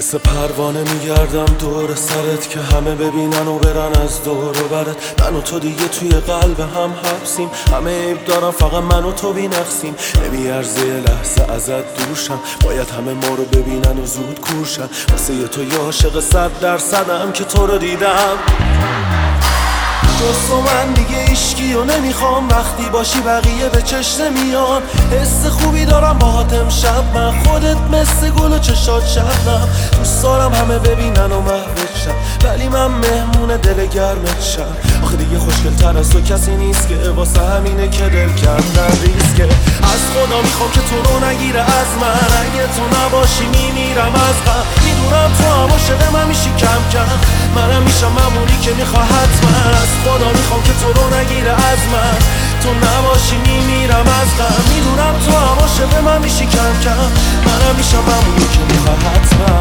مثل پروانه میگردم دور سرت که همه ببینن و برن از دور و برت. من و تو دیگه توی قلب هم حبسیم، همه عیب دارن فقط من و تو بی‌نقصیم. نمیارزه یه لحظه ازت دوشم، باید همه ما رو ببینن و زود کورشن. واسه یه تو یه عاشق 100% که تو رو دیدم. جز تو من دیگه عشقی و نمیخوام، وقتی باشی بقیه به چشم نمیان. حس خوبی دارم باهات امشب من، خودت مثل گل و چشات شبنم. دوست دارم همه ببینن و محوت شم، ولی من مهمون دل گرمت شم. آخه دیگه خوشگل تر از تو کسی نیست که، واسه همینه که دل کردن ریسکه. از خدا میخوام که تو رو نگیره از من، اگه تو نباشی میمیرم از غم. میدونم تو هم عاشق من میشی کم کم، منم میشم ممونی که میخواه حتما. از خدا میخوام که تو رو نگیره از من، تو نباشی میمیرم از غم. میدونم تو هم عاشق من میشی کم کم، منم میشم ممونی که میخواه حتما.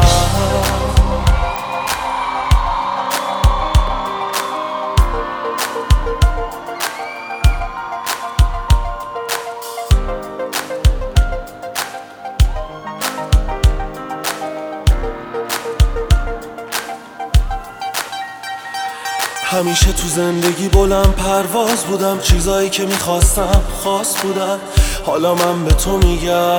همیشه تو زندگی بلند پرواز بودم، چیزایی که میخواستم خاص بودن. حالا من به تو میگم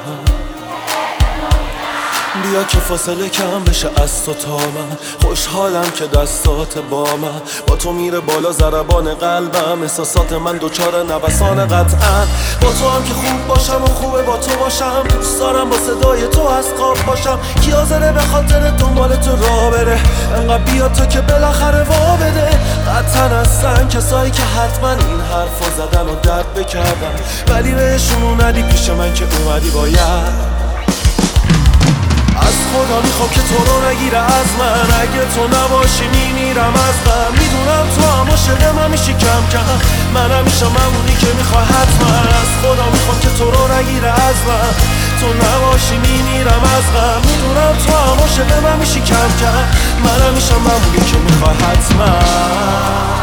بیا که فاصله کم بشه از تو تا من. خوشحالم که دستات با من، با تو میره بالا ضربان قلبم. احساسات من دوچار نوسان قطعا، با تو هم که خوب باشم و خوبه با تو باشم. دوست دارم با صدای تو از خواب باشم، کی حاضره به خاطر دنبال تو راه بره. انقدر بیا تو که بالاخره وا بده. قطعا هستن کسایی که حتما این حرفا زدن و درد بکردن، ولی بهشون اومدی پیش من که اومدی باید. از خدا میخوام که تو رو نگیره از من، اگه تو نباشی میمیرم از غم. میدونم تو هم عاشق من میشی کم کم، منم میشم ممونی که میخواه حتما. از خدا میخوام که تو رو نگیره از من، تو نباشی میمیرم از غم. میدونم تو هم عاشق من میشی کم کم، منم میشم ممونی که میخواه حتما.